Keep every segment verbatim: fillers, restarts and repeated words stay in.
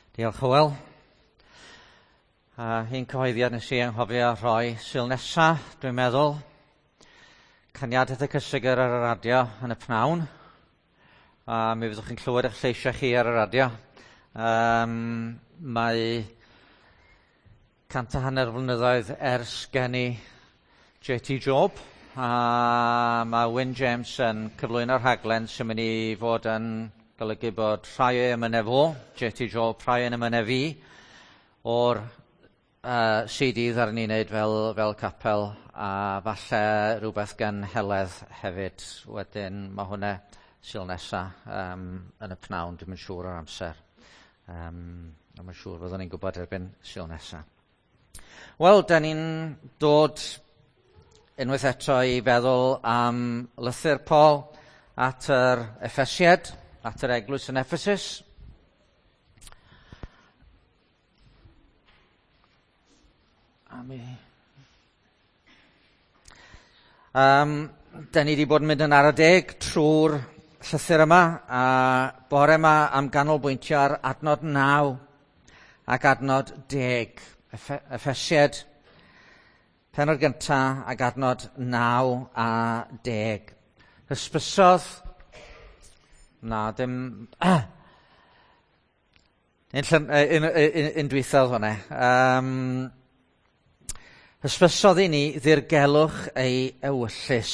Diolch Hywel. Uh, un cyhoeddiad nes i anghofio rhoi syl nesa, dwi'n meddwl. Caniadaeth y cysegr ar y radio yn y pnawn. Uh, mi fyddwch chi'n clywed eich lleisiau chi ar y radio. Um, mae cant a hanner flynyddoedd ers gen i J T Job. Uh, mae Wyn James yn cyflwyno'r rhaglen sy'n mynd i fod yn golygu bod rhai o'i ymynef o, J T Job, rhai yn ymynef fi, o'r uh, C D ddaren ni'n neud fel, fel capel, a falle rhywbeth gan Heledd hefyd. Wedyn mae hwnna syl nesa um, yn y pnawn, dwi'n yn siŵr o'r amser. Um, Dwi'n siŵr byddwn ni'n gwybod erbyn syl nesa. Wel, da ni'n dod unwaith eto i feddwl am lythyr Paul at yr Effesied, at yr eglwys yn Ephesus. A mi... Um, da ni wedi bod yn mynd yn ar y deg trwy'r llythyr yma, a bore yma am ganolbwyntio ar adnod naw ac adnod deg. Effe- Effesied, penod gyntaf ac adnod naw a deg. Hysbysodd, na, dim... Ah, un, un, un, un dwythodd hwnna. Um, hysbysodd i ni ddirgelwch ei ewyllus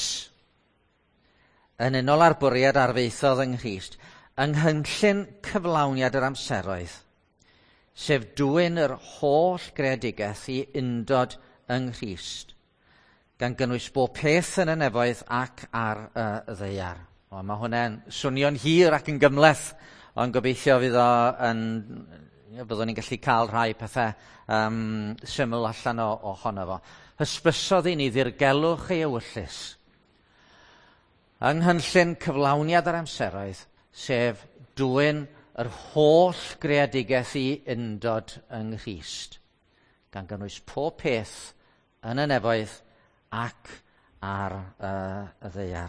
yn unol â'r bwriad arfaethodd yng Nghrist, yng nghynllun cyflawniad yr amseroedd, sef dwyn yr holl greadigaeth i undod yng Nghrist, gan gynnwys bob peth yn y nefoedd ac ar y ddeiar. O, mae hwnna'n swnio'n hir ac yn gymleth, ond gobeithio fydd o yn... byddwn ni'n gallu cael rhai pethau um, syml allan o, ohono fo. Hysbysodd i ni ddirgelwch ei ewyllus yng nghynllun cyflawniad yr amseroedd, sef dwyn yr holl greadigaeth i undod yng Nghrist, gan gynnwys pob peth yn y nefoedd ac ar uh, y ddeiar.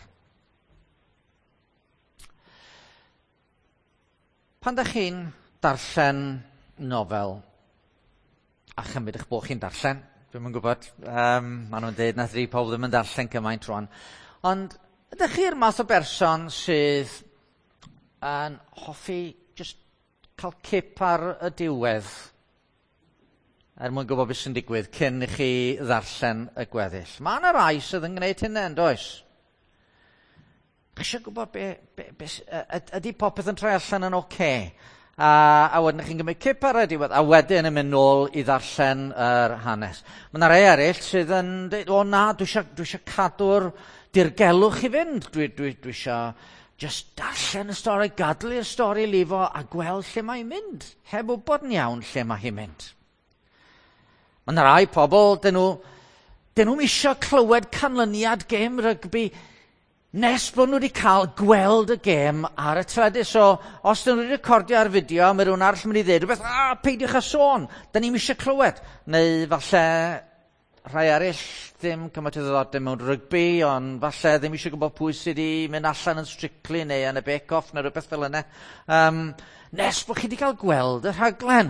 Pan da chi'n darllen nofel, a chymryd eich bod chi'n darllen, dwi'n yn gwybod, um, maen nhw'n dweud na ddi pob ddim yn darllen cymaint rwan, ond ydych chi'r math o berson sydd yn hoffi just cael cip ar y diwedd er mwyn gwybod beth sy'n digwydd cyn i chi ddarllen y gweddill. Mae yna rai sydd yn gwneud hynny, yn does? Chi eisiau gwybod be, be, be, ydy popeth yn troi allan yn oce? A, a wedyn chi'n gymryd cip ar y diwedd, a wedyn yn mynd nôl i ddarllen yr hanes. Mae yna rai eraill sydd yn dweud, o na, dwi eisiau, dwi eisiau cadw'r dirgelwch i fynd. Dwi, dwi, dwi eisiau just darllen y stori, gadlu'r stori lifo a gweld lle mae'n mynd, heb wybod yn iawn lle mae hi'n mynd. Mae yna rai pobl, dyn nhw, dyn nhw'n eisiau clywed canlyniad gêm rygbi nes bod nhw wedi cael gweld y gêm ar y teledu. So, os dyn nhw wedi recordio ar fideo, mae rhywun arall yn mynd i ddweud rhywbeth, a, peidiwch â sôn, dyn ni'n eisiau clywed. Neu falle rhai eraill ddim cymaint o ddiddordeb mewn rygbi, ond falle ddim eisiau gwybod pwy sydd wedi mynd allan yn Strictly neu yn y Bake-Off neu rhywbeth fel yna. Um, nes bod chi wedi cael gweld y rhaglen.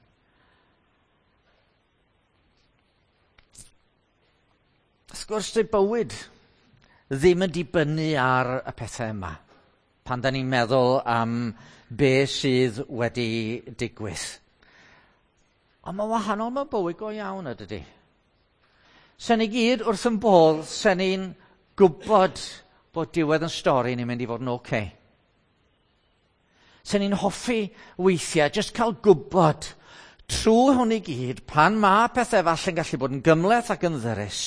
Wrth gwrs, dy bywyd ddim yn dibynnu ar y pethau yma, pan da ni'n meddwl am be sydd wedi digwydd. Ond mae wahanol mewn bywyd go iawn ydy. Sen ni gyd wrth yn bodd, sen ni'n gwybod bod diwedd yn stori ni'n mynd i fod yn oce. Okay. Sen ni'n hoffi weithiau, just cael gwybod trwy hwn i gyd, pan mae pethau falle'n gallu bod yn gymleth ac yn ddyrus.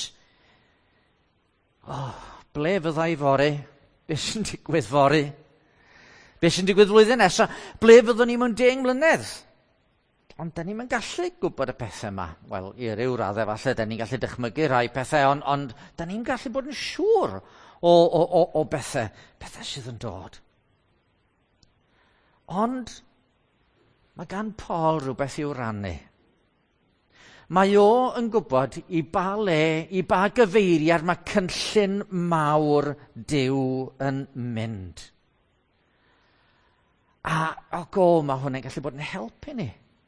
Oh, ble fydda i fori? Be sy'n digwydd fori? Be sy'n digwydd flwyddyn nesaf? Ble fyddwn ni mewn deng mlynedd? Ond da ni'n gallu gwybod y pethau yma. Wel, i ryw raddau falle, da ni'n gallu dychmygu rhai pethau, ond, ond da ni'n gallu bod yn siŵr o, o, o, o bethau, pethau sydd yn dod. Ond mae gan Paul rhywbeth i'w rannu. Mae o yn gwybod i ba le, i ba gyfeiriad mae cynllun mawr Duw yn mynd. A o go, mae hwnna'n gallu bod yn helpu ni.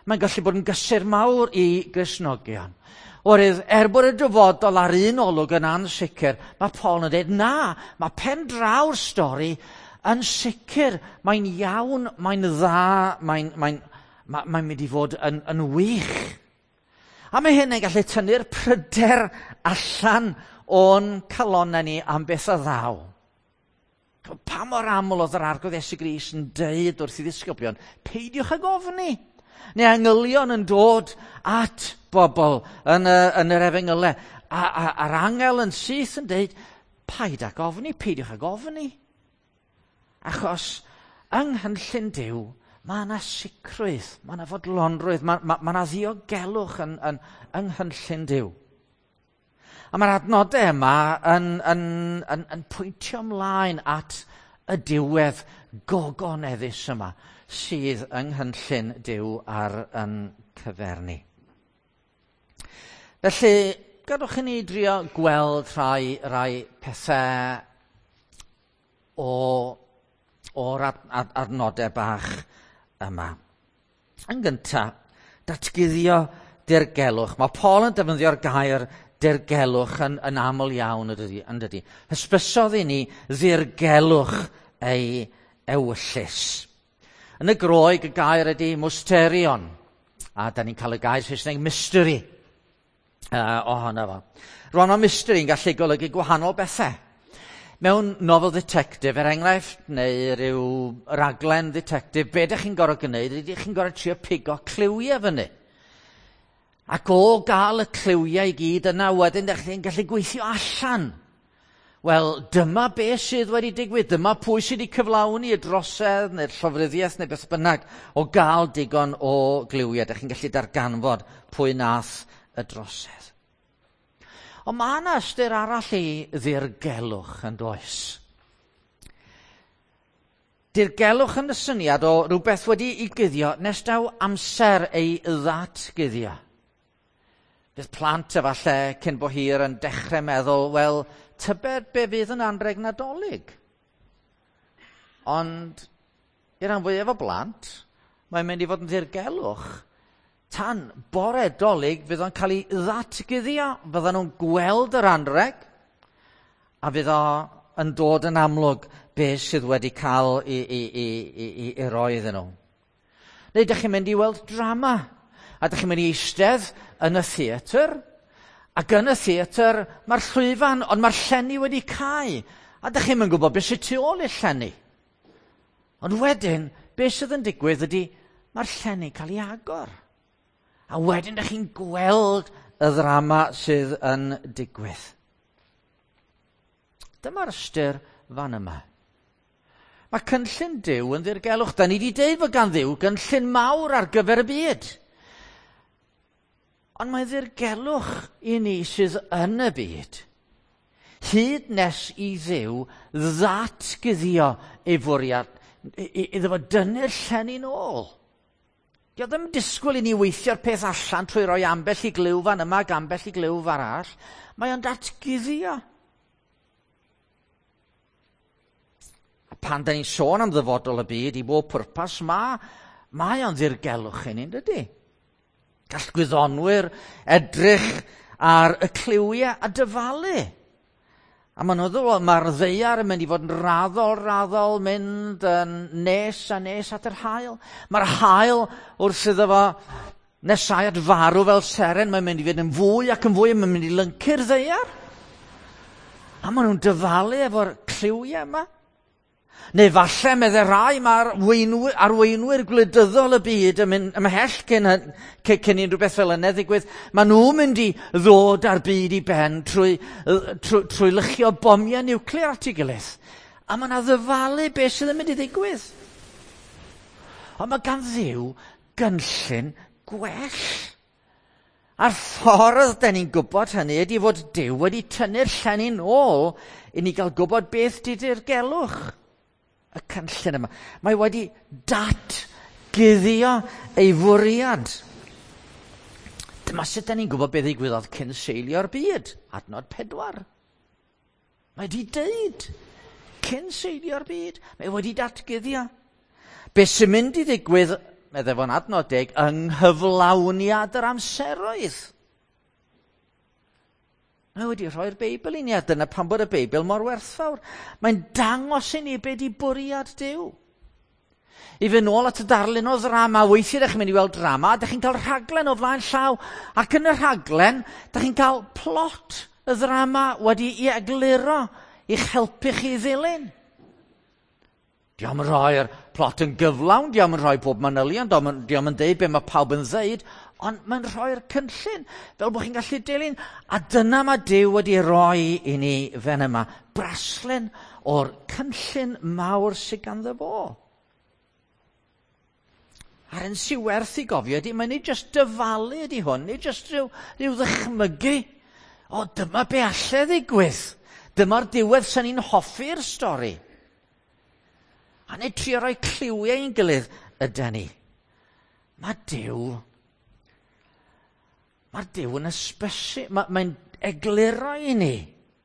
mae'n gallu bod yn gysur mawr i Gristnogion. Oherwydd, er bod y dyfodol ar un olwg yn ansicr, mae Paul yn dweud, na, mae pen draw'r stori yn sicr, mae'n iawn, mae'n dda, mae'n mae, mae, mae mynd i fod yn, yn wych. A mae hyn yn gallu tynnu'r pryder allan o'n calonnau ni am beth o ddaw. Pa mor aml oedd yr arglwydd Iesu Grist yn deud wrth i ddisgyblion, peidiwch ag ofni. Neu angylion yn dod at bobl yn, y, yn yr efengylau. A, a, a'r angel yn syth yn deud, paid ag ofni, peidiwch ag ofni. Achos yng nghynllun Duw, mae yna sicrwydd, mae yna fodlonrwydd, mae yna ma, ma ddiogelwch yn, yn, yng nghynllun Duw. A mae'r adnodau yma yn, yn, yn, yn pwyntio ymlaen at y diwedd gogoneddus yma sydd yng nghynllun Duw ar yn cyferni. Felly, gadwch i ni drio gweld rhai, rhai pethau o, o'r ad, ad, adnodau bach yma. Yn gyntaf, datguddio dirgelwch. Mae Paul yn defnyddio'r gair dirgelwch yn, yn aml iawn ydy, ydy. Hysbysodd i ni ddirgelwch ei ewyllus. Yn y Groeg y gair ydy mysterion, a da ni'n cael y gair Saesneg mystery uh, ohono fo. Rwan o mystery yn gallu golygu gwahanol bethau. Mewn nofel detective, er enghraifft, neu ryw raglen detective, be ydych chi'n gorfod gwneud, ydych chi'n gorfod trio pigo cliwiau fyny. Ac o gael y cliwiau i gyd yna, wedyn ydych chi'n gallu gweithio allan. Wel, dyma be sydd wedi digwydd, dyma pwy sydd wedi cyflawni y drosedd neu'r llofruddiaeth neu beth bynnag o gael digon o gliwiau. Ydych chi'n gallu darganfod pwy nath y drosedd. Ond mae yna ystyr arall i ddirgelwch yn does. Dirgelwch yn y syniad o rhywbeth wedi ei guddio nes daw amser ei ddatguddio. Bydd plant efallai cyn bo hir yn dechrau meddwl, wel, tybed be fydd yn anreg nadolig. Ond, i'r rhan fwyaf o blant, mae'n mynd i fod yn ddirgelwch. Tan bore dolig fydd o'n cael ei ddatguddio, fyddan nhw'n gweld yr anreg, a fydd o yn dod yn amlwg be sydd wedi cael i, i, i, i, i, i roi iddyn nhw. Neu ydych chi'n mynd i weld drama, a ydych chi'n mynd i eistedd yn y theatr, ac yn y theatr mae'r llwyfan, ond mae'r llenni wedi cael, a ydych chi'n mynd gwybod beth sydd tu ôl i'r llenni. Ond wedyn, beth sydd yn digwydd ydy, mae'r llenni cael ei agor. A wedyn ydych chi'n gweld y ddrama sydd yn digwydd. Dyma'r ystyr fan yma. Mae cynllun Duw yn ddirgelwch. Da ni wedi deud fod gan Dduw cynllun mawr ar gyfer y byd. Ond mae ddirgelwch i ni sydd yn y byd. Hyd nes i Dduw ddatguddio ei fwriad, iddo fo dynnu'r llenni nôl. Dio ddim disgwyl i ni weithio'r peth allan trwy roi ambell i gliw fan yma ac ambell i gliw arall. Mae o'n datguddio. A pan da ni'n sôn am ddyfodol y byd i bob pwrpas, ma, mae o'n ddirgelwch i ni, dydy. Gall gwyddonwyr edrych ar y cliwiau a dyfalu. A ma'n meddwl, mae'r ddeiar yn mynd i fod yn raddol, raddol, mynd yn nes a nes at yr haul. Mae'r haul wrth iddo fo nesau at farw fel seren, mae'n mynd i fod yn fwy ac yn fwy, mae'n mynd i lyncu'r ddeiar. A maen nhw'n dyfalu efo'r cliwiau yma. Neu falle meddai rai mae'r arweinwyr gwleidyddol y byd yn mynd ymhell cyn, cyn i rhywbeth fel yna ddigwydd. Maen nhw'n mynd i ddod ar byd i ben trwy, trwy, trwy lychio bomiau niwclear at ei gilydd. A mae yna ddyfalu beth sydd yn mynd i ddigwydd. Ond mae gan Dduw gynllun gwell. A'r ffordd da ni'n gwybod hynny ydy fod Duw wedi tynnu'r llenni nôl i ni gael gwybod beth di dirgelwch. Y cynllun yma. Mae wedi datguddio ei fwriad. Dyma sut da ni'n gwybod beth ddigwyddodd cyn seilio'r byd. Adnod pedwar. Mae wedi deud cyn seilio'r byd. Mae wedi datguddio. Be sy'n mynd i ddigwydd meddwl fo'n adnod deg, yng nghyflawniad yr amseroedd. Mae wedi rhoi'r Beibl i ni, a dyna pan bod y Beibl mor werthfawr. Mae'n dangos i ni be di bwriad Duw. I fynd nôl at y darlun o ddrama, weithiau ydych chi'n mynd i weld drama, ydych chi'n cael rhaglen o flaen llaw, ac yn y rhaglen, ydych chi'n cael plot y ddrama wedi i egluro i'ch helpu chi ddilyn. Diolch yn rhoi'r plot yn gyflawn, diolch yn rhoi pob manylion, diolch yn dweud be mae pawb yn ddeud, ond mae'n rhoi'r cynllun, fel bod chi'n gallu dilyn. A dyna mae Duw wedi rhoi i ni fen yma, braslun o'r cynllun mawr sydd ganddo fo. A'r un sy'n werth i gofio ydy, mae'n ei jyst dyfalu ydy hwn, neu jyst rhyw, rhyw ddychmygu. O, dyma be allai ddigwydd. Dyma'r diwedd sy'n ni'n hoffi'r stori. A neu trio roi cliwiau i'n gilydd ydy ni. Mae Duw, mae'r Duw yn ysbysu, mae, mae'n egluro i ni.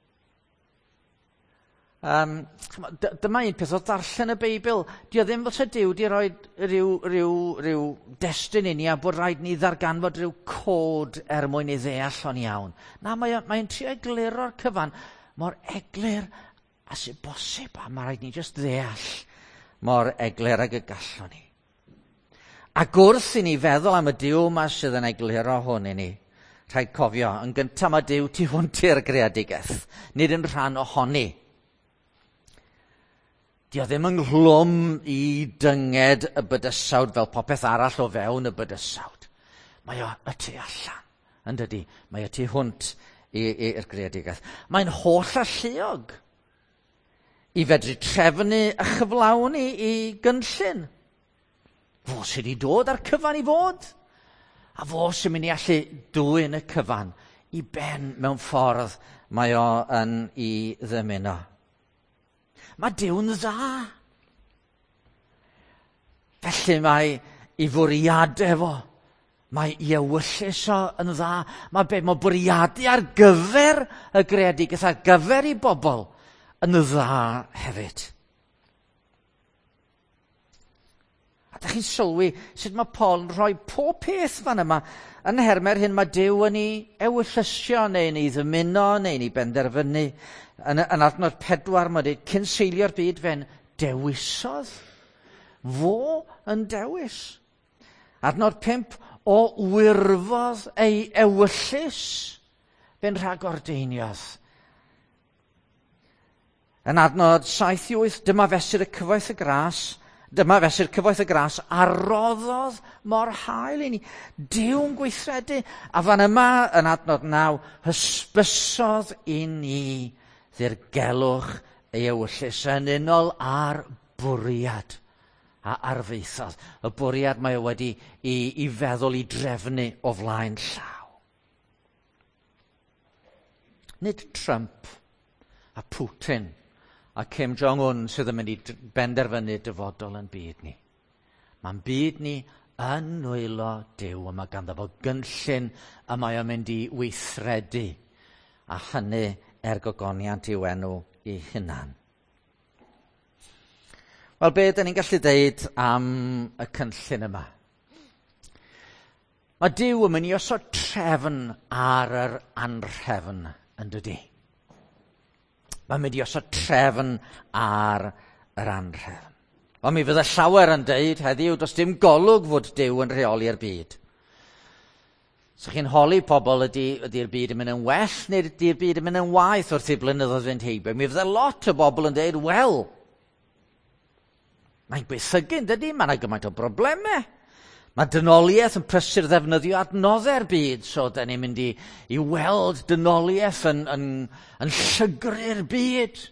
Um, dyma un peth o ddarllen y Beibl. Di o ddim fel Duw di roi rhyw, rhyw, rhyw destun i ni a bod rhaid ni ddarganfod rhyw cod er mwyn i ddeall o'n iawn. Na, mae'n mae trio egluro'r cyfan mor eglur a sy'n bosib, a mae rhaid ni just ddeall mor eglur ag y gallwn ni. Ac wrth i ni feddwl am y Duw yma sydd yn egluro hwn i ni, rhaid cofio, yn gyntaf mae Duw tu hwnt i'r greadigaeth, nid yn rhan ohoni. Di o ddim yn nghlwm i dynged y bydysawd fel popeth arall o fewn y bydysawd. Mae o y tu allan, yn dydi? Mae o tu hwnt i'r greadigaeth. Mae'n holl alluog i fedru trefnu a chyflawni i gynllun. Fo sydd wedi dod ar cyfan i fod, a fo sy'n mynd i allu dwyn y cyfan i ben mewn ffordd mae o yn i ddymuno. Mae Duw'n dda. Felly mae ei fwriadau fo, mae ei ewyllus o yn dda. Mae be mae bwriadu ar gyfer y greadigaeth, ar gyfer i bobl yn dda hefyd. A da chi'n sylwi sut mae Paul yn rhoi pob peth fan yma. Yn hermer hyn mae Duw yn ei ewyllysio, neu yn ei ddymuno, neu yn ei benderfynu. Yn, yn adnod pedwar mae dweud, cyn seilio'r byd fe'n dewisodd. Fo yn dewis. Adnod pump, o wyrfodd ei ewyllus fe'n rhagordeiniodd. Yn adnod saith i wyth, dyma fesur y cyfoeth y gras, dyma fesur cyfoeth y gras, a roddodd mor hael i ni. Duw'n gweithredu, a fan yma yn adnod naw, hysbysodd i ni ddirgelwch ei ewyllus yn unol ar bwriad a arfaethodd. Y bwriad mae wedi i, i feddwl i drefnu o flaen llaw. Nid Trump a Putin a Kim Jong-un sydd yn mynd i benderfynu dyfodol yn byd ni. Mae'n byd ni yn nwylo Duw, a mae ganddo fo gynllun a mae o'n mynd i weithredu, a hynny er gogoniant i'w enw ei hunan. Wel, be ydyn ni'n gallu deud am y cynllun yma? Mae Duw yn mynd i osod trefn ar yr anrhefn, yn dydi? Mae'n mynd i osod trefn ar yr anrhefn. Ond mi fydd y llawer yn deud heddiw, does dim golwg fod Duw yn rheoli'r byd. So chi'n holi pobl ydy'r ydy byd yn mynd yn well, neu ydy'r byd yn mynd yn waeth wrth i blynyddoedd fynd heibio. Mi fydd y lot o bobl yn dweud, wel, mae'n gweithygyn, dydy, mae'n gymaint o broblemau. Mae dynoliaeth yn prysur ddefnyddio adnoddau'r byd, so da ni'n mynd i, i weld dynoliaeth yn, yn, yn llygru'r byd.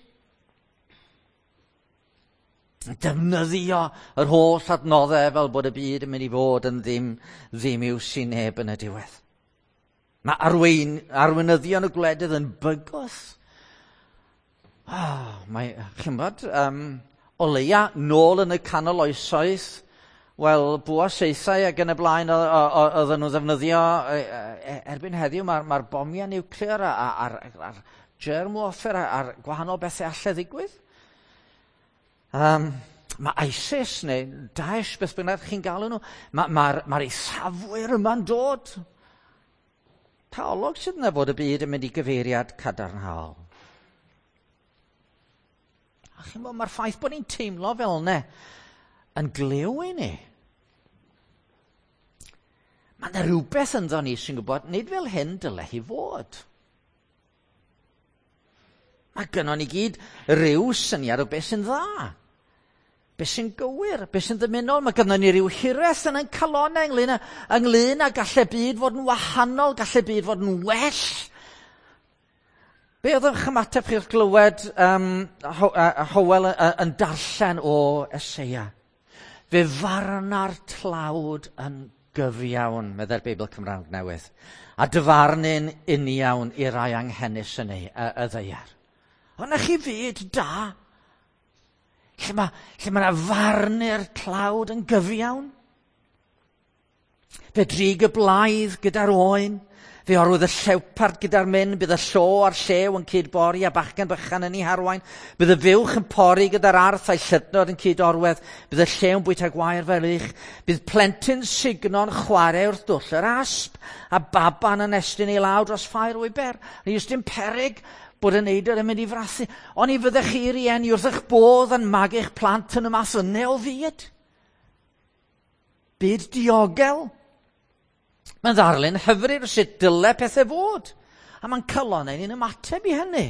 Defnyddio yr holl adnoddau fel bod y byd yn mynd i fod yn ddim, ddim i'w sy'n neb yn y diwedd. Mae arwein, arweinyddion y gwledydd yn bygwth. Oh, mae, chi'n bod, um, o leia nôl yn y canol oesoedd, wel, bwa seithau ac yn y blaen oedden nhw ddefnyddio erbyn heddiw, mae'r ma bomiau niwclear a'r a, germ warfare a'r gwahanol bethau allai ddigwydd. Um, Mae ISIS neu Daesh, beth bynnag chi'n galw nhw, mae'r ma, ma, ma eithafwyr yma'n dod. Pa olwg sydd yna fod y byd yn mynd i gyfeiriad cadarnhaol? A chi'n bod, mae'r ffaith bod ni'n teimlo fel ne yn glyw i ni. Mae yna rhywbeth ynddo ni sy'n gwybod, nid fel hyn dyle hi fod. Mae gynnon ni gyd ryw syniad o beth sy'n dda. Beth sy'n gywir, beth sy'n ddymunol. Mae gynnon ni ryw hires yn ein calonau ynglyn â, ynglyn â gallai byd fod yn wahanol, gallai byd fod yn well. Be oedd eich ymateb chi'ch glywed um, ho, uh, Howell uh, yn darllen o Eseia? Fe farna'r tlawd yn gyfiawn, meddai'r Beibl Cymraeg Newydd, a dyfarnu'n uniawn i'r rai anghennus yn ei, y, y ddeiar. Ond chi fyd da, lle mae lle ma farnu'r tlawd yn gyfiawn. Fe drig y blaidd gyda'r oen, fe orwyd y llewpart gyda'r mynd, bydd y llo a'r llew yn cydbori a bachgen bychan yn ei harwain, bydd y fywch yn pori gyda'r arth a'i llydnod yn cydorwedd, bydd y llew yn bwyta gwair fel ich, bydd plentyn signon chwarae wrth dwll yr asp, a baban yn estyn ei law dros ffair wyber. Ni ys dim peryg bod y neidr yn mynd i frassu. Ond i fyddech chi rieni wrth eich bodd yn mag eich plant yn y mas yna o fyd. Byd diogel. Mae'n ddarlun hyfryd o sut dyle pethau fod. A mae'n calonau ni'n ymateb i hynny.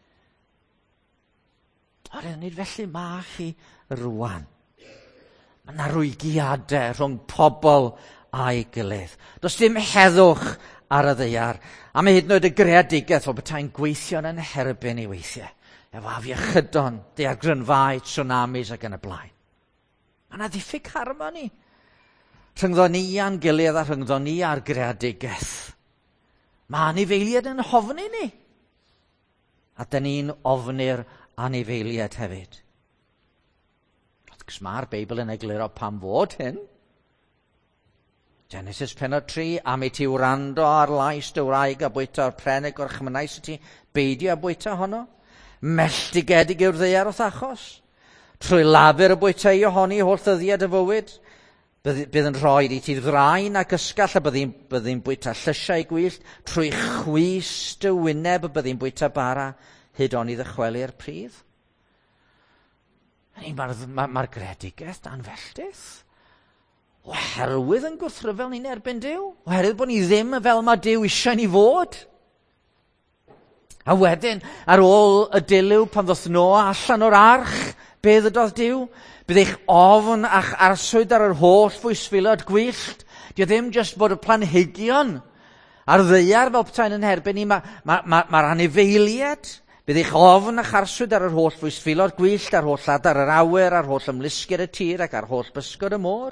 O'r nid felly ma chi rwan. Mae yna rwygiadau rhwng pobl a'i gilydd. Does dim heddwch ar y ddeiar. A mae hyd yn oed y greadigaeth o betai'n gweithio'n yn herbyn i weithiau. Efo afiechydon, daeargrynfau, tsunamis ac yn y blaen. Mae yna ddiffyg harmoni. Rhyngddo ni a'n gilydd a rhyngddo ni a'r greadigaeth. Mae anifeiliaid yn hofni ni. A dyn ni'n ofni'r anifeiliaid hefyd. Cos mae'r Beibl yn egluro pam fod hyn. Genesis pennod tri, am i ti wrando ar lais dy wraig a bwyta o'r prenig o'r chymynais i ti, beidio a bwyta honno. Melltigedig yw'r ddeiar wrth achos. Trwy lafur y bwyta i ohoni holl ddyddiad y fywyd. Bydd, bydd yn rhoi i ti ddrain ac ysgall a byddi'n byddi bwyta llysiau gwyllt. Trwy chwys dy wyneb a byddi'n bwyta bara, hyd on i ddychweli'r pridd. Mae'r ma, ma greadigaeth dan felltith. Oherwydd yn gwrthryfel ni'n erbyn Duw. Oherwydd bod ni ddim fel mae Duw eisiau ni fod. A wedyn, ar ôl y dilyw pan ddoth Noa allan o'r arch, be ddydodd Duw? Bydd eich ofn a'ch arswyd ar yr holl fwysfilod gwyllt. Dio ddim jyst bod y planhigion a'r ddeiar fel petai'n yn herbyn ni. Mae'r ma, ma, ma anifeiliaid. Bydd eich ofn a'ch arswyd ar yr holl fwysfilod gwyllt, ar holl adar yr awyr, ar holl ymlusgir y tir ac ar holl bysgod y môr.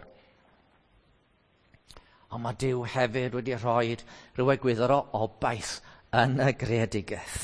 Ond mae Duw hefyd wedi rhoi rhyw egwyddor o obaith yn y greadigaeth.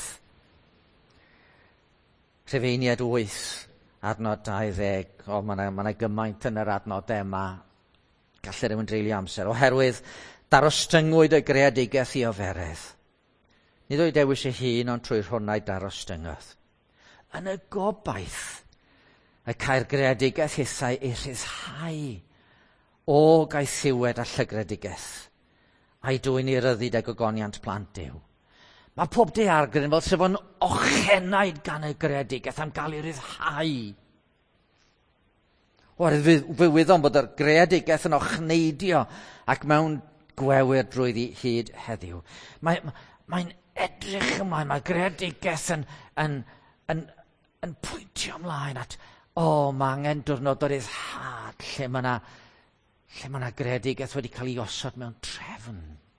Rhufeiniad wyth, adnod dau ddeg. O, mae yna ma gymaint yn yr adnodau yma. Gallai rhywun dreulio amser. Oherwydd, darostyngwyd y greadigaeth i oferedd. Nid o'i dewis ei hun, ond trwy hwnnau darostyngodd. Yn y gobaith, y cael greadigaeth hithau ei rhyddhau o gaethiwed a llygredigaeth, a'i dwy'n i ryddid a gogoniant plant Duw. Mae pob daeargryn fel sef yn ochenaid gan y greadigaeth am gael ei ryddhau. Oherwydd fe wyddom bod yr greadigaeth yn ochneidio ac mewn gwewyr drwyddi hyd heddiw. Mae'n mae edrych ymlaen, mae greadigaeth yn, yn, yn, yn pwyntio ymlaen at, o, mae angen diwrnod o ryddhad lle mae yna lle mae yna greadigaeth wedi cael ei osod mewn trefn.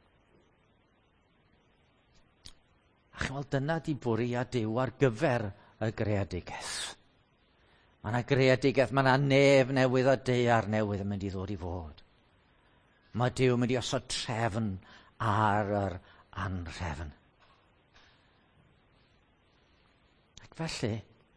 A chymol, dyna di bwriad Duw ar gyfer y greadigaeth. Mae yna greadigaeth, mae yna nef newydd a daear newydd yn mynd i ddod i fod. Mae Duw yn mynd i osod trefn ar yr anrefn. Ac felly,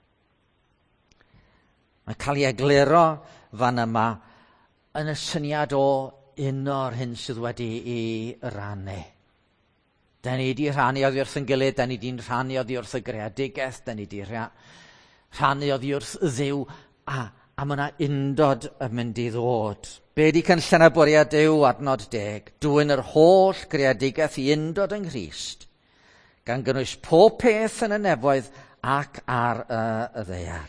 mae'n cael ei egluro fan yma yn y syniad o un o'r hyn sydd wedi i rannu. Da ni wedi rhannu oddi wrth yn gilydd, da ni wedi'n rhannu oddi wrth y greadigaeth, da ni wedi rhannu oddi wrth Dduw, a, A mae yna undod yn mynd i ddod. Be di cynllun a bwriad Duw adnod deg? Dwyn yr holl greadigaeth i undod yng Nghrist, gan gynnwys pob peth yn y nefoedd ac ar y, y ddaear.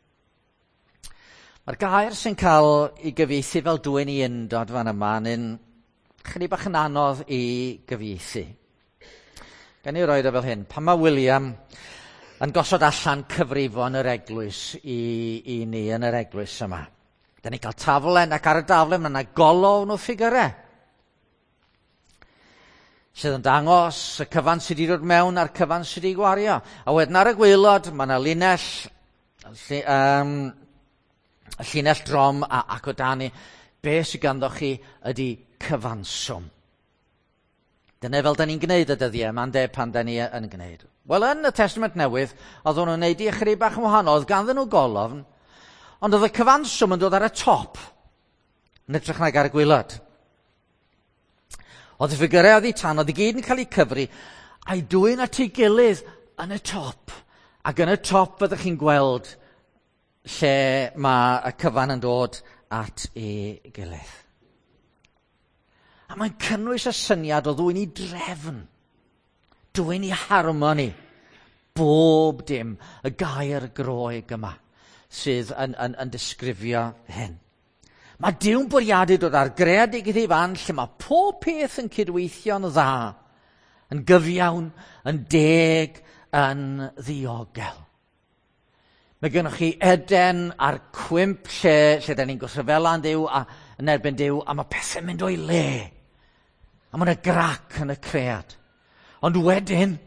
Mae'r gair sy'n cael ei gyfieithu fel dwyn i undod fan yma yn chydig bach yn anodd i gyfieithu. Gan i roed o fel hyn. Pan mae William yn gosod allan cyfrifon yr eglwys i, i ni yn yr eglwys yma. Da ni cael taflen ac ar y daflen mae yna golofn o ffigurau sydd yn dangos y cyfan sydd wedi dod mewn a'r cyfan sydd wedi gwario. A wedyn ar y gwaelod mae yna linell, lli, um, llinell drom a, ac o dan ni, be sydd ganddo chi ydy cyfanswm. Dyna fel da ni'n gwneud y dyddiau, mae'n de pan da ni yn gwneud. Wel, yn y Testament Newydd, oedd nhw'n wneud i ychydig bach yn wahanol, oedd ganddyn nhw golofn, ond oedd y cyfanswm yn dod ar y top, yn edrych nag ar y gwaelod. Oedd y ffigurau oedd i tan, oedd i gyd yn cael ei cyfri, a'i dwyn at ei gilydd yn y top. Ac yn y top fyddwch chi'n gweld lle mae y cyfan yn dod at ei gilydd. A mae'n cynnwys y syniad o ddwyn i drefn, dwyn i harmoni, bob dim, y gair groeg yma sydd yn, yn, yn disgrifio hyn. Mae Duw'n bwriadu dod ar greadigaeth ei fan lle mae pob peth yn cydweithio'n dda, yn gyfiawn, yn deg, yn ddiogel. Mae gennych chi Eden a'r cwymp lle, lle da ni'n gwrthryfela'n Duw a yn erbyn Duw, a mae pethau'n mynd o'i le. A mae yna grac yn y cread. Ond wedyn,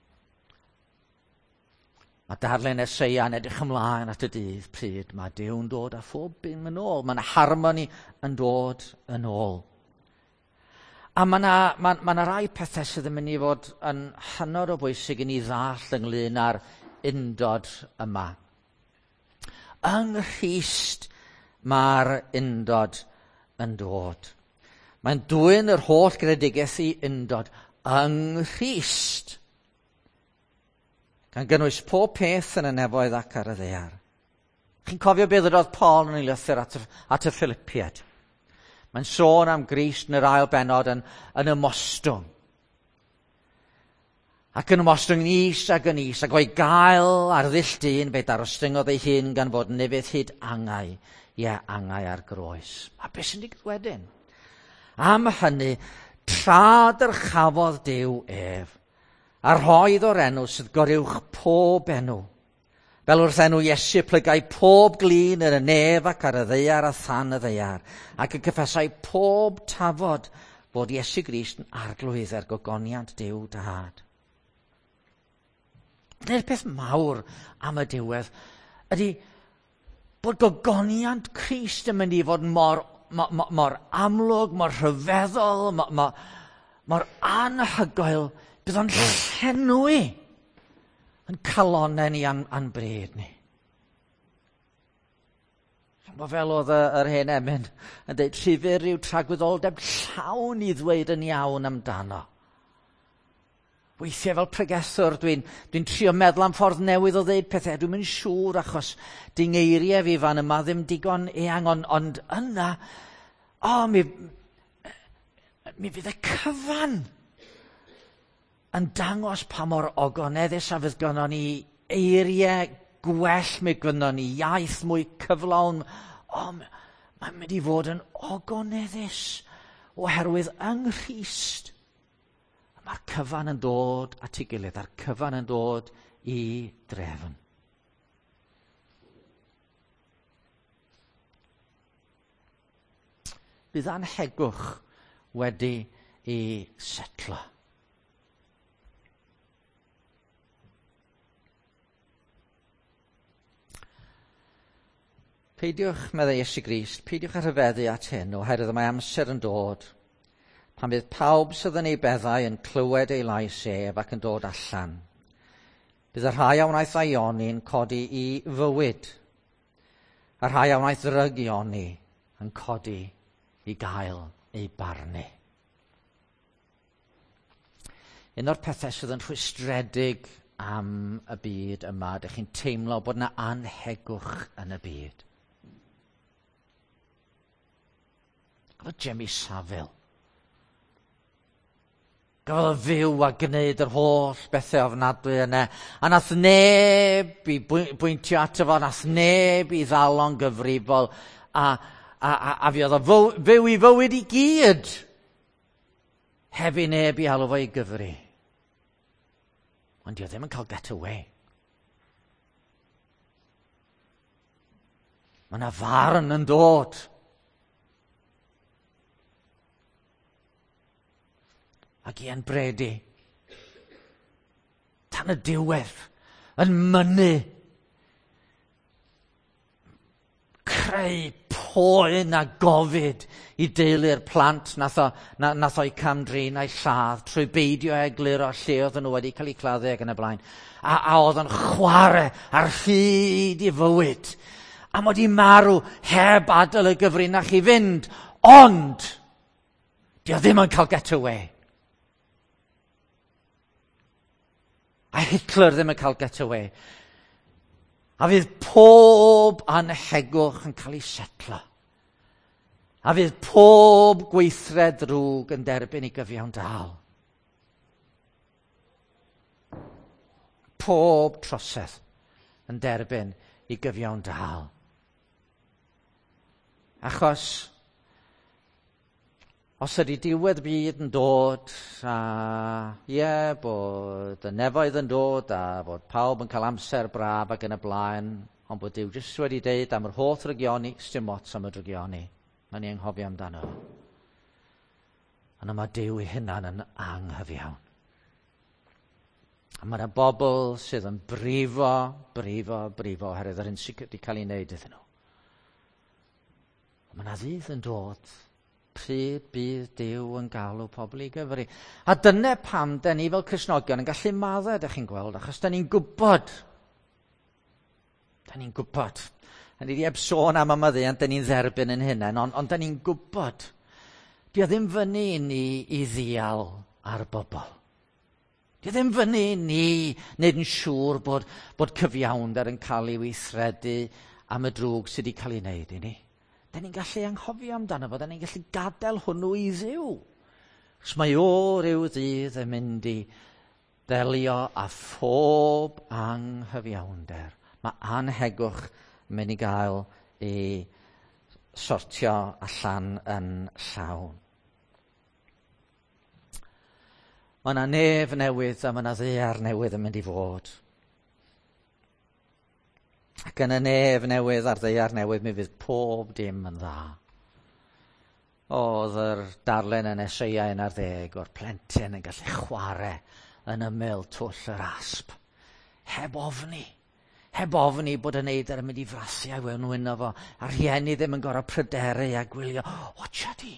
mae darlun Eseia yn edrych ymlaen at y dydd pryd mae Duw'n dod a phob dim yn ôl. Mae yna harmoni yn dod yn ôl. A mae yna ma, ma rai pethau sydd yn mynd i fod yn hynod o bwysig i ni ddall ynglyn â'r undod yma. Yng Nghrist mae'r undod yn dod. Mae'n dwyn yr holl greadigaeth i undod yng Nghrist, gan gynnwys pob peth yn y nefoedd ac ar y ddaear. Chi'n cofio beth oedd Paul yn ei lythyr at y, at y Philippiad. Mae'n sôn am Grist yn yr ail bennod yn, yn ymostwng. Ac yn ymostwng is ac yn is, ac o'i gael ar ddull dyn beth arostyngodd ei hun gan fod nefydd hyd angau, ie, angau ar groes. A beth sy'n digwydd wedyn? Am hynny, trad yr chafodd Duw ef, a rhoedd o'r enw sydd goruwch pob enw. Fel wrth enw Iesu plygau pob glin yn y nef ac ar y ddaear a than y ddaear, ac yn cyffesau pob tafod bod Iesu Grist yn arglwydd er gogoniant Duw dad. Neu'r peth mawr am y diwedd ydy bod gogoniant Crist yn mynd i fod mor, mor, mor, mor amlwg, mor rhyfeddol, mor, mor, mor anhygoel, bydd o'n llenwi yn calonau ni a'n, a'n bryd ni. Mae fel oedd yr hen emyn yn dweud rhifyr yw tragwyddoldeb llawn i ddweud yn iawn amdano. Weithiau fel pregethwr, dwi'n dwi trio meddwl am ffordd newydd o ddeud pethau. Dwi'n mynd siŵr achos di'n ngeiriau fi fan yma ddim digon eang, ond, ond yna, o, oh, mi, mi fydd y cyfan yn dangos pa mor ogoneddus a fydd gynnon ni eiriau gwell, mi gynnon ni iaith mwy cyflawn. O, oh, mae'n mynd i fod yn ogoneddus oherwydd yng Nghrist. Mae'r cyfan yn dod at ei gilydd, a'r cyfan yn dod i drefn. Bydd anhegwch wedi ei setlo. Peidiwch, meddai Iesu Grist, peidiwch a rhyfeddu at hyn oherwydd mae amser yn dod pan bydd pawb sydd yn ei beddau yn clywed ei lais ef ac yn dod allan. Bydd y rhai a wnaeth ei ioni'n codi i fywyd. Y rhai a wnaeth rygioni yn codi i gael ei barnu. Un o'r pethau sydd yn rhwystredig am y byd yma, ydych chi'n teimlo bod yna anhegwch yn y byd. Gafodd Jimmy Savile. Gafodd y fyw a gwneud yr holl bethau ofnadwy yna. A nath neb i bwyntio ato fo, nath neb i ddalo'n gyfrifol. A, a, a, a fi oedd o fyw, fyw i fywyd i gyd. Heb i neb i alw fo i gyfri. Ond di o ddim yn cael get away. Mae yna farn yn dod. Ac i yn bredi. Tan y diwedd. Yn mynnu. Creu poen a gofid i deulu'r plant nath o, na, nath o'i camdrin a'i lladd trwy beidio eglur o lle oedd nhw wedi cael eu claddu ac yn y blaen. A, a oedd yn chwarae ar hyd i fywyd. A mod i marw heb adael y gyfrinach i fynd. Ond, di o ddim yn cael get away. A Hitler ddim yn cael get away. A fydd pob anhegwch yn cael ei setlo. A fydd pob gweithred drwg yn derbyn i gyfiawn dal. Pob trosedd yn derbyn i gyfiawn dal. Achos, os ydy diwedd y byd yn dod, a ie, yeah, bod y nefoedd yn dod, a bod pawb yn cael amser braf ac yn y blaen, ond bod Duw jyst wedi deud am yr holl rygioni, sdim ots am y rygioni. Mae'n ei anghofio amdano. Ond yma Duw ei hunan yn anghyfiawn. A mae yna bobl sydd yn brifo, brifo, brifo, oherwydd yr hyn sydd wedi cael ei wneud iddyn nhw. Mae yna ddydd yn dod, pryd bydd Duw yn galw pobl i gyfri. A dyna pam da ni fel Cristnogion yn gallu maddau, ydych chi'n gweld, achos da ni'n gwybod. Da ni'n gwybod. Da ni wedi heb sôn am ymyddiant, da ni'n dderbyn yn hynny, ond, ond da ni'n gwybod. Di o ddim fyny ni i ddial ar bobl. Di o ddim fyny ni wneud yn siŵr bod, bod cyfiawnder yn cael ei weithredu am y drwg sydd wedi cael ei wneud i ni. Da ni'n gallu anghofio amdano fo, da ni'n gallu gadael hwnnw i Dduw. Os mae o ryw ddydd yn mynd i ddelio â phob anghyfiawnder. Mae anhegwch yn mynd i gael ei sortio allan yn llawn. Mae yna nef newydd a mae yna ddaear newydd yn mynd i fod. Ac yn y nef newydd a'r ddaear newydd, mi fydd pob dim yn dda. Oedd yr darlen yn Eseia un ar ddeg o'r plentyn yn gallu chwarae yn ymyl twll yr asp. Heb ofni. Heb ofni bod y neidr yn mynd i frasu a wenwyn o fo. A rhieni ddim yn gorau pryderu a gwylio. O, tjadi.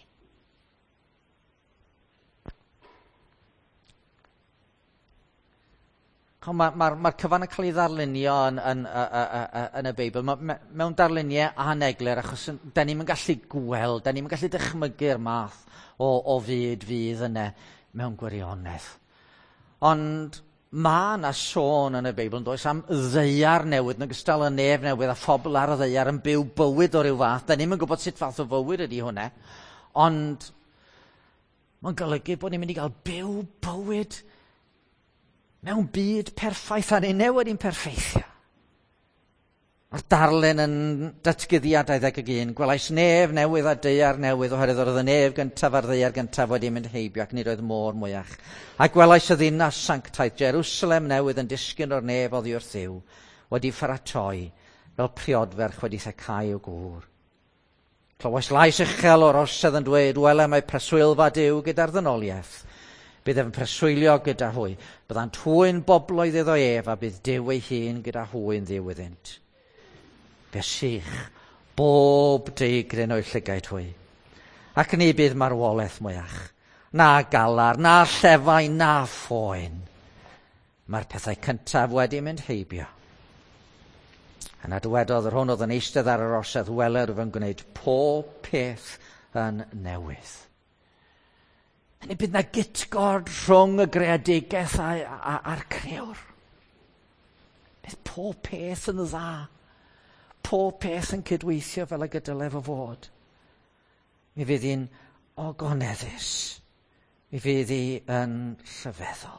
Mae'r ma, ma cyfan yn cael ei ddarlunio yn, yn, yn y Beibl. Ma, mewn darluniau aneglur, achos da ni'n gallu gweld, da ni'n gallu dychmygu'r math o, o fyd fydd yna mewn gwirionedd. Ond mae yna sôn yn y Beibl yn does am ddeiar newydd, yn ogystal â nef newydd a phobl ar y ddeiar yn byw bywyd o ryw fath. Da ni'n gwybod sut fath o fywyd ydy hwnna. Ond mae'n golygu bod ni'n mynd i gael byw bywyd mewn byd perffaith a ni newid i'n perfeithio. Mae'r darlun yn datgyddiad dau ddeg ag un. Gwelais nef newydd a deiar newydd oherwydd oedd y nef gyntaf a'r deiar gyntaf wedi mynd heibio ac nid oedd môr mwyach. A gwelais y ddinas sanctaeth Jerusalem newydd yn disgyn o'r nef oddi wrth Dduw, wedi pharatoi fel priodferch wedi thecau o gŵr. Clywais lais uchel o'r orsedd yn dweud, wela mae preswylfa Duw gyda'r ddynoliaeth. Bydd e'n preswylio gyda hwy. Bydda'n twyn bobloedd iddo ef a bydd Duw ei hun gyda hwy'n ddiwyddynt. Fe sych bob deigryn o'i llygaid hwy. Ac ni bydd marwolaeth mwyach. Na galar, na llefau, na phoen. Mae'r pethau cyntaf wedi mynd heibio. Yna dywedodd yr hwn oedd yn eistedd ar yr orsedd weler fy'n gwneud pob peth yn newydd. Neu bydd na gitgord rhwng y greadigaeth a'r crewr. Bydd pob peth yn dda. Pob peth yn cydweithio fel y gydylef o fod. Mi fydd hi'n ogoneddus. Mi fydd hi yn rhyfeddol.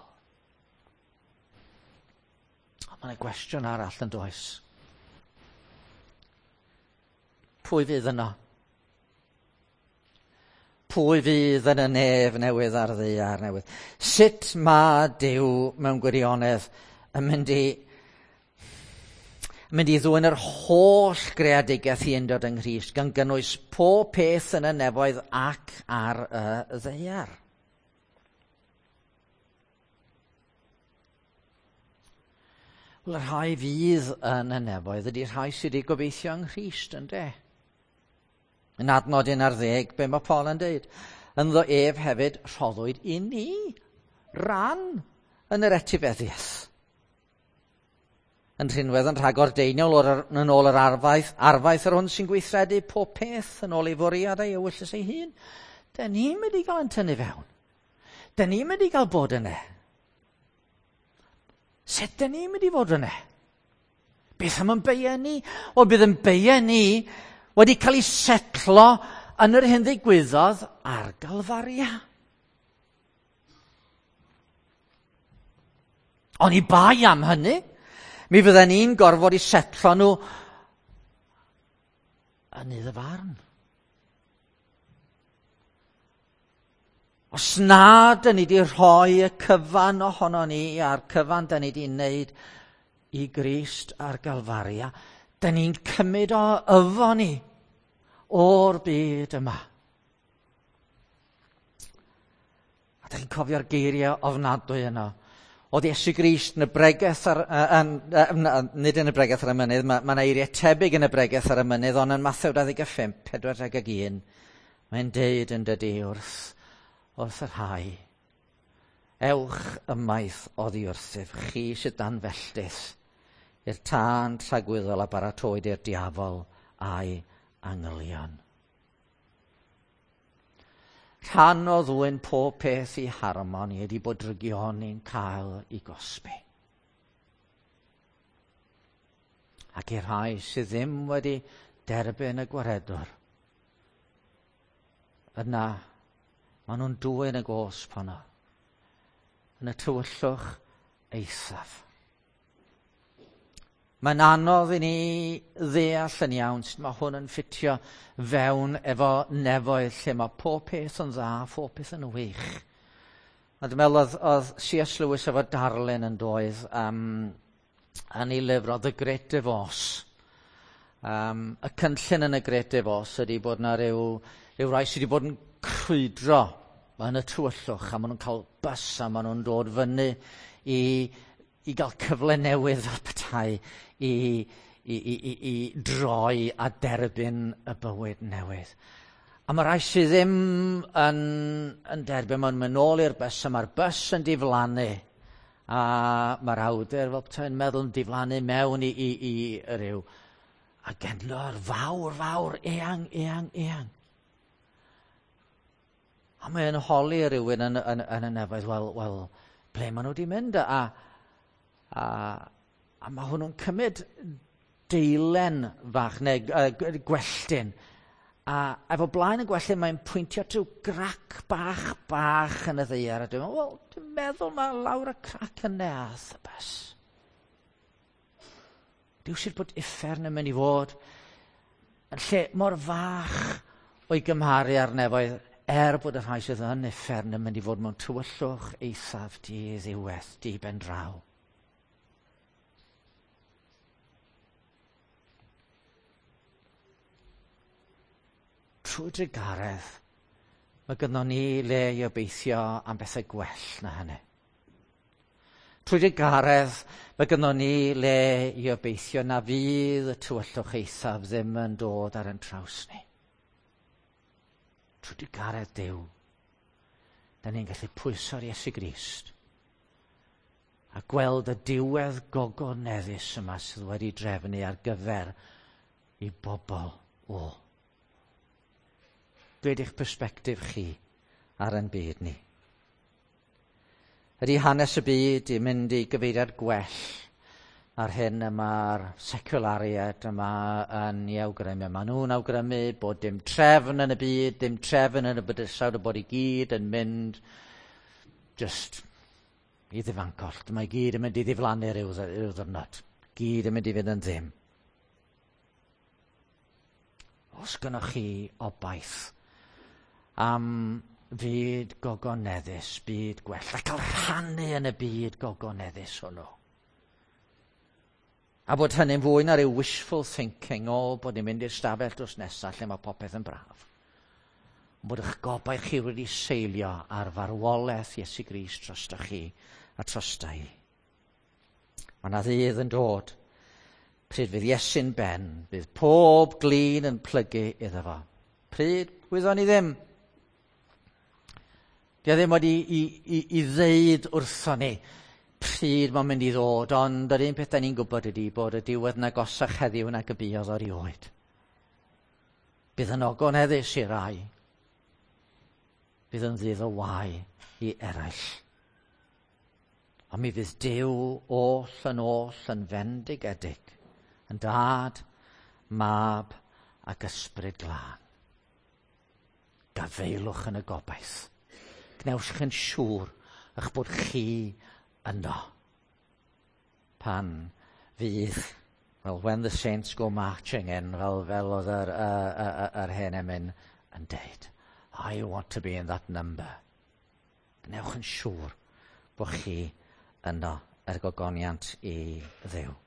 Mae yna gwestiwn arall yn does. Pwy fydd yno? Pwy fydd yn y nef newydd a'r ddaear newydd? Sut mae Duw mewn gwirionedd yn mynd i mynd i ddwyn yr holl greadigaeth i undod yng Nghrist, gan gynnwys pob peth yn y nefoedd ac ar y ddaear. Wel, y rhai fydd yn y nefoedd ydy rhai sydd wedi gobeithio yng Nghrist, ynde? Yn adnod un ar ddeg, be mae Paul yn dweud? Ynddo ef hefyd rhoddwyd i ni ran yn yr etifeddiaeth. Yn rhinwedd yn rhagordeiniol yn ôl yr arfaeth, arfaeth yr hwn sy'n gweithredu pob peth yn ôl ei fwriad ei ewyllus ei hun. Da ni'n mynd i gael yn tynnu fewn. Da ni'n mynd i gael bod yna. Sut da ni'n mynd i fod yna? Beth am yn beienni? O, bydd yn beienni wedi cael ei setlo yn yr hyn ddigwyddodd ar Galfaria. Ond i bai am hynny, mi fydden ni'n gorfod i setlo nhw yn iddo farn. Os nad yni di rhoi y cyfan ohono ni a'r cyfan da ni di wneud i Grist ar Galfaria, da ni'n cymryd o yfo ni o'r byd yma. A da ni'n cofio'r geiriau ofnadwy yno. Oedd Iesu Grist yn y bregaeth ar, uh, uh, uh, nid yn y bregaeth ar y mynydd, mae yna eiriau tebyg yn y bregaeth ar y mynydd, ond yn Mathew dau ddeg pump, pedwar deg ag un, mae'n deud yn dydi wrth, wrth yr rhai. Ewch ymaith oddi wrthyf, chi sydd dan felltith, i'r tân tragwyddol a baratoed i'r diafol a'i angylion. Rhan o ddwyn pob peth i harmoni ydy bod rygion ni'n cael i gosbi. Ac i'r rhai sydd ddim wedi derbyn y gwaredwr, yna maen nhw'n dwyn y gosb honno yn y tywyllwch eithaf. Mae'n anodd i ni ddeall yn iawn sut mae hwn yn ffitio fewn efo nefoedd lle mae pob peth yn dda, pob peth yn wych. A dwi'n meddwl oedd, oedd C S Lewis efo darlun yn doedd um, yn ei lyfr o The Great Divorce. Um, y cynllun yn y Great Divorce ydy bod yna ryw, ryw rai sydd wedi bod yn crwydro yn y tywyllwch, a maen nhw'n cael bus a maen nhw'n dod fyny i, i gael cyfle newydd o'r petai i, i, i, i, i droi a derbyn y bywyd newydd. A mae rai sydd ddim yn, yn derbyn, mae'n mynd nôl i'r bus, a mae'r bus yn diflannu. A mae'r awdur fel petai'n meddwl yn diflannu mewn i, i, i ryw agendlor fawr, fawr, eang, eang, eang. A mae'n holi rhywun yn, yn, yn y nefoedd, wel, wel, ble maen nhw wedi mynd? A, a, a mae hwnnw'n cymryd deilen fach, neu uh, gwelltyn. A efo blaen y gwelltyn, mae'n pwyntio trwy grac bach, bach yn y ddaear. A dwi'n meddwl, wel, dwi'n meddwl mae lawr y crac yn neath y bus. Dwi'n siŵr bod uffern yn mynd i fod yn lle mor fach o'i gymharu ar nefoedd, er bod y rhai sydd yn uffern yn mynd i fod mewn tywyllwch eithaf di ddiwedd, di ben draw. Trwy drigaredd, mae gynnon ni le i obeithio am bethau gwell na hynny. Trwy drigaredd, mae gynnon ni le i obeithio na fydd y tywyllwch eithaf ddim yn dod ar ein traws ni. Trwy drigaredd Duw, da ni'n gallu pwyso'r Iesu Grist a gweld y diwedd gogoneddus yma sydd wedi drefnu ar gyfer i bobl o. Dweud eich persbectif chi ar ein byd ni. Ydy hanes y byd i mynd i gyfeiriad gwell, ar hyn y mae'r seculariaid yma yn ei awgrymu. Maen nhw'n awgrymu bod dim trefn yn y byd, dim trefn yn y bydysawd, y bod i gyd yn mynd just i ddifancoll. Mae gyd yn mynd i ddiflannu ryw, ryw ddyrnod. Gyd yn mynd i fynd yn ddim. Os gynnwch chi obaith am fyd gogoneddus, byd gwell, a cael rhannu yn y byd gogoneddus hwnnw. A bod hynny'n fwy na ryw wishful thinking o bod ni'n mynd i'r stafell drws nesaf lle mae popeth yn braf. Bod eich gobaith chi wedi seilio ar farwolaeth Iesu Grist trostach chi a trostau i. Mae yna ddydd yn dod. Pryd fydd Iesu'n ben, bydd pob glin yn plygu iddo fo. Pryd wyddon ni ddim. Di a ddim wedi i, i, i ddeud wrtho ni pryd mae'n mynd i ddod, ond yr un peth da ni'n gwybod ydy bod y diwedd na gosach heddiw na gybiodd o'r ioed. Bydd yn ogoneddus i rai. Bydd yn ddydd o wai i eraill. Ond mi fydd Duw oll yn oll yn fendigedig, yn dad, mab ac ysbryd glân. Gafaelwch yn y gobaith. Gwnewch chi'n siŵr eich bod chi yno. Pan fydd, well, when the saints go marching in, fel, fel oedd yr, uh, uh, yr hen emyn yn deud. I want to be in that number. Gwnewch yn siŵr bod chi yno er gogoniant i Dduw.